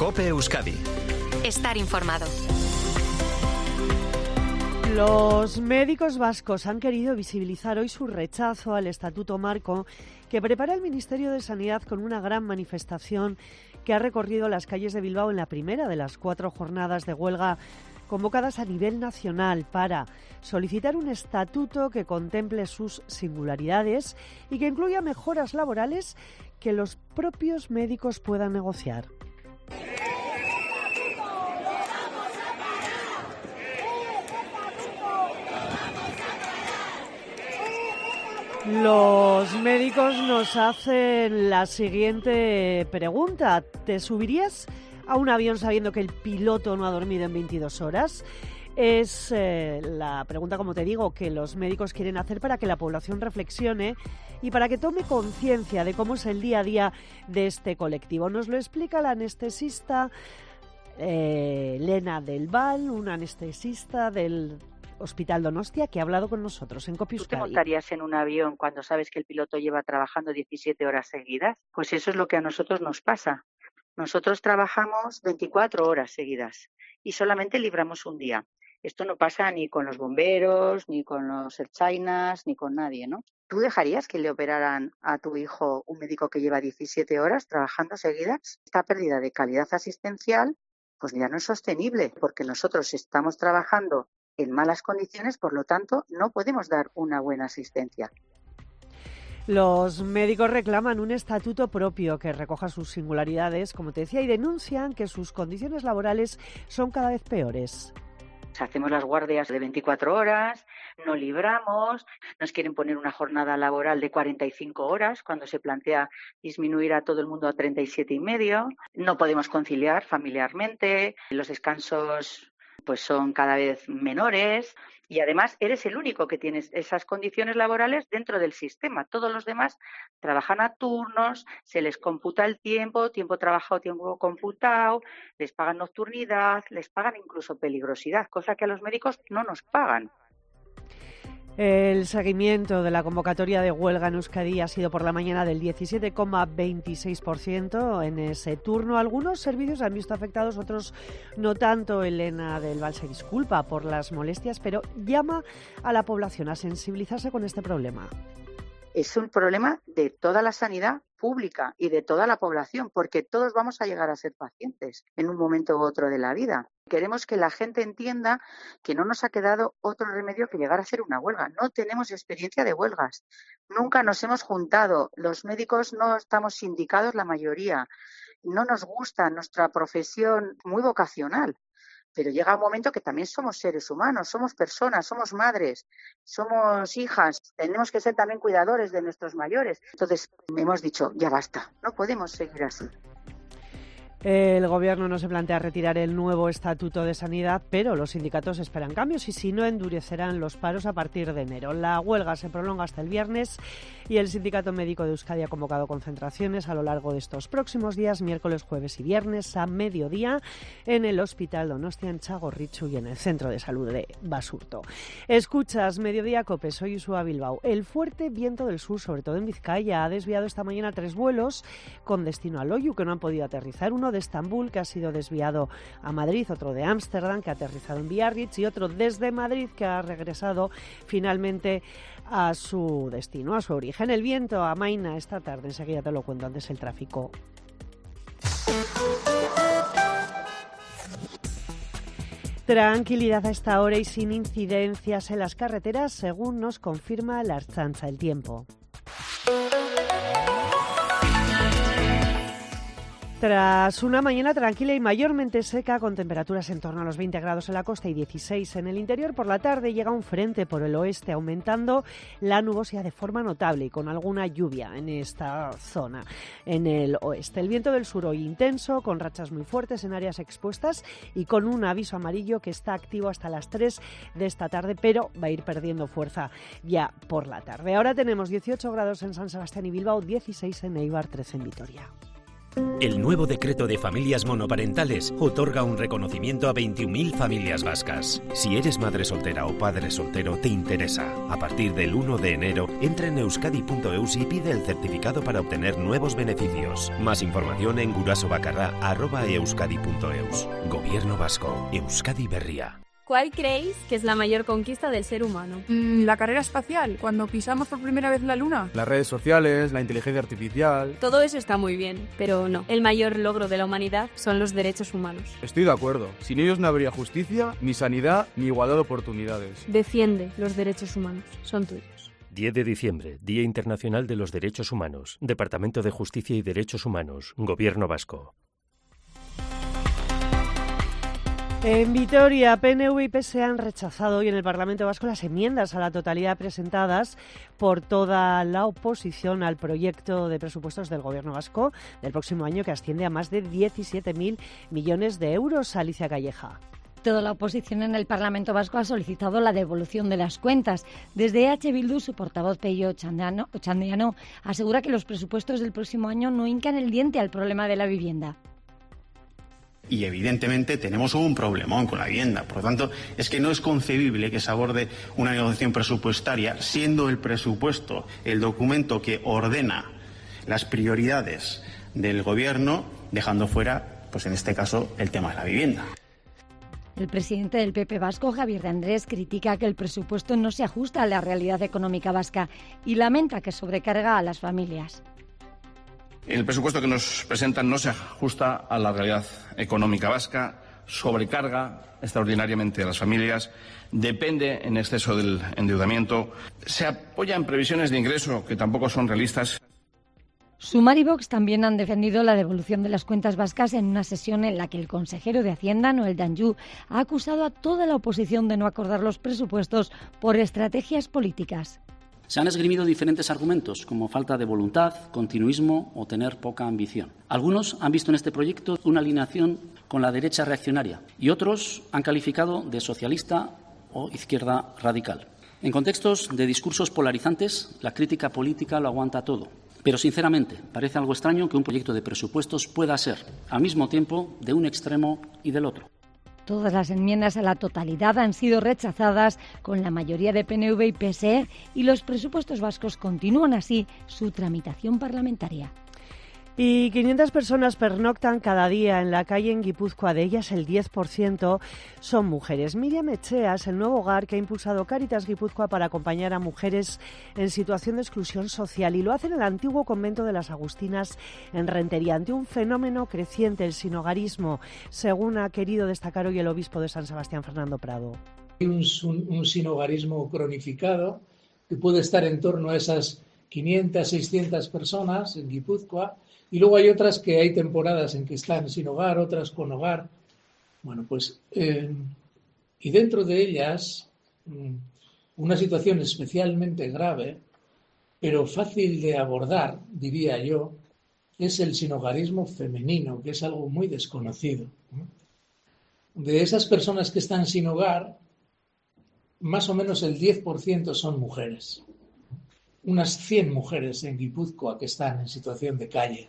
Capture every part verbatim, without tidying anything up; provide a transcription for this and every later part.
COPE Euskadi. Estar informado. Los médicos vascos han querido visibilizar hoy su rechazo al Estatuto Marco que prepara el Ministerio de Sanidad con una gran manifestación que ha recorrido las calles de Bilbao en la primera de las cuatro jornadas de huelga convocadas a nivel nacional para solicitar un estatuto que contemple sus singularidades y que incluya mejoras laborales que los propios médicos puedan negociar. Los médicos nos hacen la siguiente pregunta. ¿Te subirías a un avión sabiendo que el piloto no ha dormido en veintidós horas? Es eh, la pregunta, como te digo, que los médicos quieren hacer para que la población reflexione y para que tome conciencia de cómo es el día a día de este colectivo. Nos lo explica la anestesista eh, Lena del Val, una anestesista del Hospital Donostia, que ha hablado con nosotros en COPE Euskadi. ¿Tú te montarías en un avión cuando sabes que el piloto lleva trabajando diecisiete horas seguidas? Pues eso es lo que a nosotros nos pasa. Nosotros trabajamos veinticuatro horas seguidas y solamente libramos un día. Esto no pasa ni con los bomberos, ni con los ertzainas, ni con nadie, ¿no? ¿Tú dejarías que le operaran a tu hijo un médico que lleva diecisiete horas trabajando seguidas? Esta pérdida de calidad asistencial pues ya no es sostenible, porque nosotros estamos trabajando en malas condiciones, por lo tanto, no podemos dar una buena asistencia. Los médicos reclaman un estatuto propio que recoja sus singularidades, como te decía, y denuncian que sus condiciones laborales son cada vez peores. Hacemos las guardias de veinticuatro horas, no libramos, nos quieren poner una jornada laboral de cuarenta y cinco horas cuando se plantea disminuir a todo el mundo a treinta y siete y medio. No podemos conciliar familiarmente, los descansos pues son cada vez menores y además eres el único que tienes esas condiciones laborales dentro del sistema. Todos los demás trabajan a turnos, se les computa el tiempo, tiempo trabajado, tiempo computado, les pagan nocturnidad, les pagan incluso peligrosidad, cosa que a los médicos no nos pagan. El seguimiento de la convocatoria de huelga en Euskadi ha sido por la mañana del diecisiete coma veintiséis por ciento en ese turno. Algunos servicios han visto afectados, otros no tanto. Elena del Val se disculpa por las molestias, pero llama a la población a sensibilizarse con este problema. Es un problema de toda la sanidad pública y de toda la población, porque todos vamos a llegar a ser pacientes en un momento u otro de la vida. Queremos que la gente entienda que no nos ha quedado otro remedio que llegar a hacer una huelga. No tenemos experiencia de huelgas. Nunca nos hemos juntado. Los médicos no estamos sindicados la mayoría. No nos gusta nuestra profesión muy vocacional. Pero llega un momento que también somos seres humanos, somos personas, somos madres, somos hijas, tenemos que ser también cuidadores de nuestros mayores. Entonces hemos dicho, ya basta, no podemos seguir así. El Gobierno no se plantea retirar el nuevo Estatuto de Sanidad, pero los sindicatos esperan cambios y si no endurecerán los paros a partir de enero. La huelga se prolonga hasta el viernes y el Sindicato Médico de Euskadi ha convocado concentraciones a lo largo de estos próximos días, miércoles, jueves y viernes a mediodía en el Hospital Donostia, en Txagorritxu y en el Centro de Salud de Basurto. Escuchas Mediodía COPE, soy Usua Bilbao. El fuerte viento del sur, sobre todo en Vizcaya, ha desviado esta mañana tres vuelos con destino a Loiu que no han podido aterrizar. Uno de Estambul, que ha sido desviado a Madrid, otro de Ámsterdam, que ha aterrizado en Biarritz, y otro desde Madrid, que ha regresado finalmente a su destino, a su origen. El viento amaina esta tarde, enseguida te lo cuento, antes el tráfico. Tranquilidad a esta hora y sin incidencias en las carreteras, según nos confirma la Ertzaintza. El tiempo. Tras una mañana tranquila y mayormente seca, con temperaturas en torno a los veinte grados en la costa y dieciséis en el interior, por la tarde llega un frente por el oeste, aumentando la nubosidad de forma notable y con alguna lluvia en esta zona, en el oeste. El viento del sur hoy intenso, con rachas muy fuertes en áreas expuestas y con un aviso amarillo que está activo hasta las tres de esta tarde, pero va a ir perdiendo fuerza ya por la tarde. Ahora tenemos dieciocho grados en San Sebastián y Bilbao, dieciséis en Eibar, trece en Vitoria. El nuevo decreto de familias monoparentales otorga un reconocimiento a veintiún mil familias vascas. Si eres madre soltera o padre soltero, te interesa. A partir del uno de enero, entra en euskadi punto eus y pide el certificado para obtener nuevos beneficios. Más información en gurasobakarra arroba euskadi punto eus. Gobierno Vasco. Euskadi Berria. ¿Cuál creéis que es la mayor conquista del ser humano? Mm, la carrera espacial, cuando pisamos por primera vez la Luna. Las redes sociales, la inteligencia artificial... Todo eso está muy bien, pero no. El mayor logro de la humanidad son los derechos humanos. Estoy de acuerdo. Sin ellos no habría justicia, ni sanidad, ni igualdad de oportunidades. Defiende los derechos humanos. Son tuyos. diez de diciembre, Día Internacional de los Derechos Humanos. Departamento de Justicia y Derechos Humanos. Gobierno Vasco. En Vitoria, P N V y P S E han rechazado hoy en el Parlamento Vasco las enmiendas a la totalidad presentadas por toda la oposición al proyecto de presupuestos del Gobierno Vasco del próximo año, que asciende a más de diecisiete mil millones de euros. Alicia Calleja. Toda la oposición en el Parlamento Vasco ha solicitado la devolución de las cuentas. Desde E H Bildu, su portavoz Pello Ochandiano asegura que los presupuestos del próximo año no hincan el diente al problema de la vivienda. Y evidentemente tenemos un problemón con la vivienda. Por lo tanto, es que no es concebible que se aborde una negociación presupuestaria siendo el presupuesto el documento que ordena las prioridades del Gobierno, dejando fuera, pues en este caso, el tema de la vivienda. El presidente del P P vasco, Javier de Andrés, critica que el presupuesto no se ajusta a la realidad económica vasca y lamenta que sobrecarga a las familias. El presupuesto que nos presentan no se ajusta a la realidad económica vasca, sobrecarga extraordinariamente a las familias, depende en exceso del endeudamiento, se apoya en previsiones de ingreso que tampoco son realistas. Sumar y Vox también han defendido la devolución de las cuentas vascas en una sesión en la que el consejero de Hacienda, Noel Danjou, ha acusado a toda la oposición de no acordar los presupuestos por estrategias políticas. Se han esgrimido diferentes argumentos, como falta de voluntad, continuismo o tener poca ambición. Algunos han visto en este proyecto una alineación con la derecha reaccionaria y otros han calificado de socialista o izquierda radical. En contextos de discursos polarizantes, la crítica política lo aguanta todo. Pero, sinceramente, parece algo extraño que un proyecto de presupuestos pueda ser, al mismo tiempo, de un extremo y del otro. Todas las enmiendas a la totalidad han sido rechazadas con la mayoría de P N V y P S E y los presupuestos vascos continúan así su tramitación parlamentaria. Y quinientas personas pernoctan cada día en la calle en Guipúzcoa. De ellas, el diez por ciento son mujeres. Miriam Echea es el nuevo hogar que ha impulsado Cáritas Guipúzcoa para acompañar a mujeres en situación de exclusión social. Y lo hace en el antiguo convento de las Agustinas en Rentería, ante un fenómeno creciente, el sinhogarismo, según ha querido destacar hoy el obispo de San Sebastián, Fernando Prado. Hay un, un, un sinhogarismo cronificado que puede estar en torno a esas quinientas, seiscientas personas en Guipúzcoa. Y luego hay otras que hay temporadas en que están sin hogar, otras con hogar. Bueno, pues, eh, y dentro de ellas, una situación especialmente grave, pero fácil de abordar, diría yo, es el sinhogarismo femenino, que es algo muy desconocido. De esas personas que están sin hogar, más o menos el diez por ciento son mujeres. Unas cien mujeres en Guipúzcoa que están en situación de calle.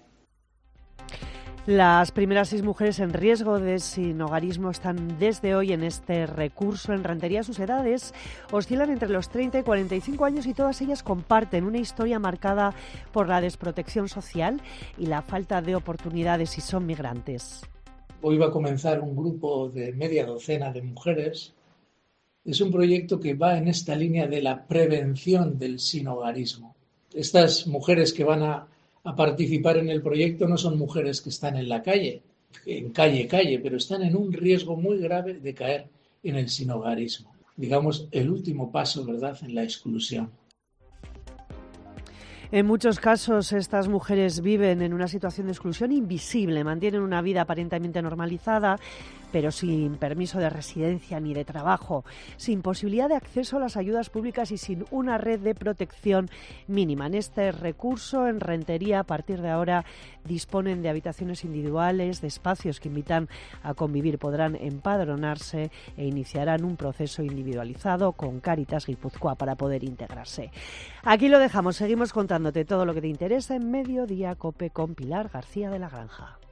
Las primeras seis mujeres en riesgo de sinhogarismo están desde hoy en este recurso en Rentería. Sus edades oscilan entre los treinta y cuarenta y cinco años y todas ellas comparten una historia marcada por la desprotección social y la falta de oportunidades y son migrantes. Hoy va a comenzar un grupo de media docena de mujeres. Es un proyecto que va en esta línea de la prevención del sinhogarismo. Estas mujeres que van a a participar en el proyecto no son mujeres que están en la calle, en calle, calle, pero están en un riesgo muy grave de caer en el sinhogarismo. Digamos, el último paso, ¿verdad?, en la exclusión. En muchos casos, estas mujeres viven en una situación de exclusión invisible, mantienen una vida aparentemente normalizada, pero sin permiso de residencia ni de trabajo, sin posibilidad de acceso a las ayudas públicas y sin una red de protección mínima. En este recurso, en Rentería, a partir de ahora disponen de habitaciones individuales, de espacios que invitan a convivir, podrán empadronarse e iniciarán un proceso individualizado con Cáritas Guipúzcoa para poder integrarse. Aquí lo dejamos, seguimos contándote todo lo que te interesa en Mediodía Cope con Pilar García de la Granja.